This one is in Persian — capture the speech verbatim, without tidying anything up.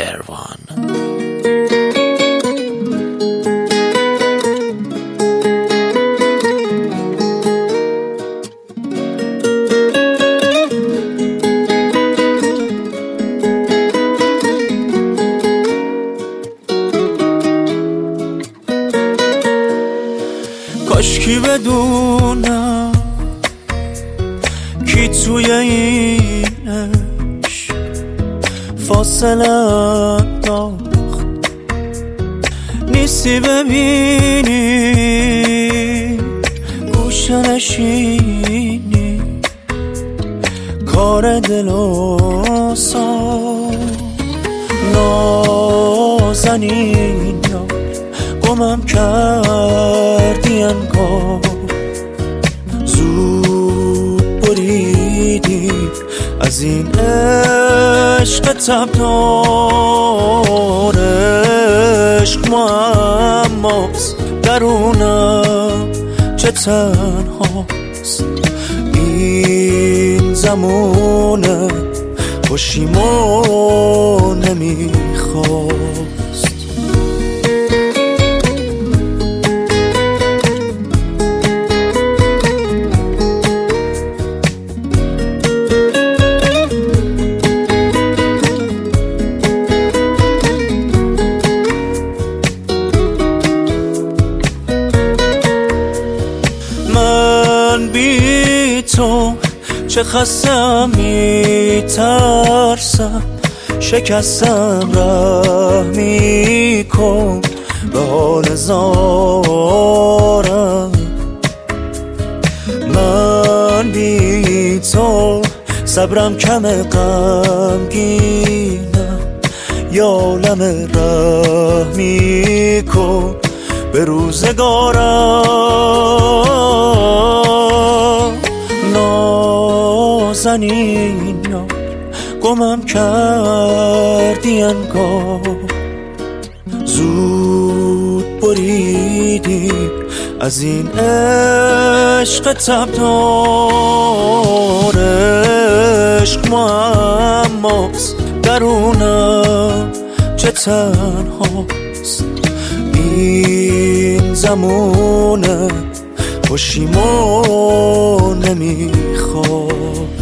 اروان. کاشکی بدونم کی توی اینش فاصله انداخت، نیستی ببینی گوشه نشینی کار دل و سا نازنین گمم کردی انگار زود بریدی از این عشق تبدار. عشق معماست درونم چه تنهاست، این زمونه پشیمون نمیخواست. من بی تو چه خستم میترسم، شکستم رحمی کن به حال زارم. من بی تو صبرم کم غمگینم، یالم رحمی کن به روزگارم. نازنین گمم کردی انگار زود بریدی از این عشق تبدار. عشق معماست درونم چه تنهاست، این زمونه پشیمون نمیخواد.